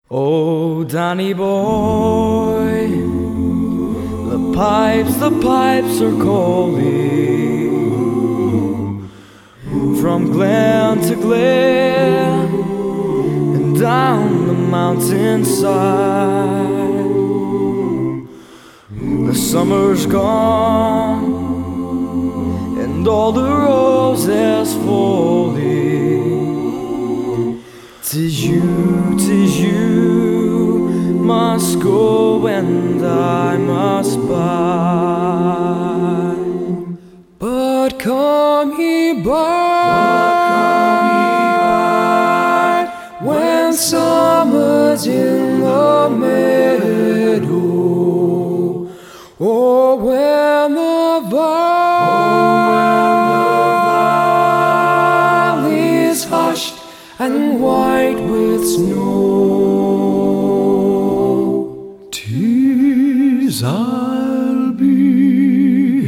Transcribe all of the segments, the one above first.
Oh, Danny boy, the pipes are calling from glen to glen and down the mountainside. The summer's gone and all the roses falling. 'Tis you must go and I must bide. But come ye back, when summer's in the meadow, or when the valley's hushed and white with snow. 'Tis I'll be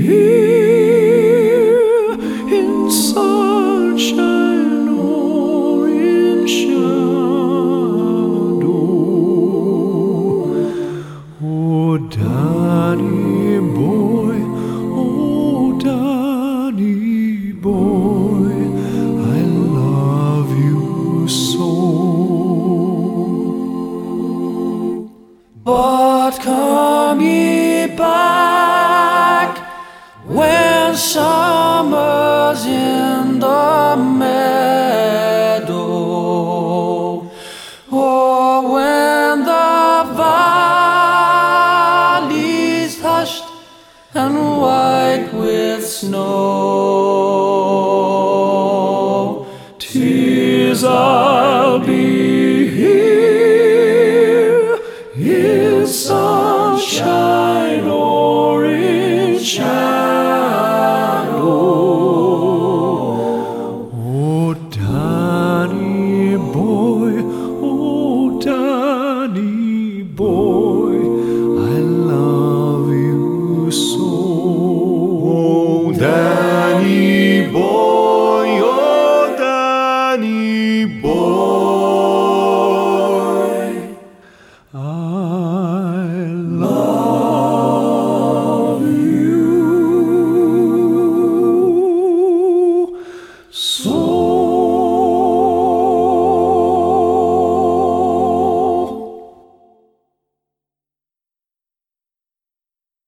here in sunshine or in shadow. Oh, Danny boy, oh, Danny boy, I love you so. But come ye back when summer's in the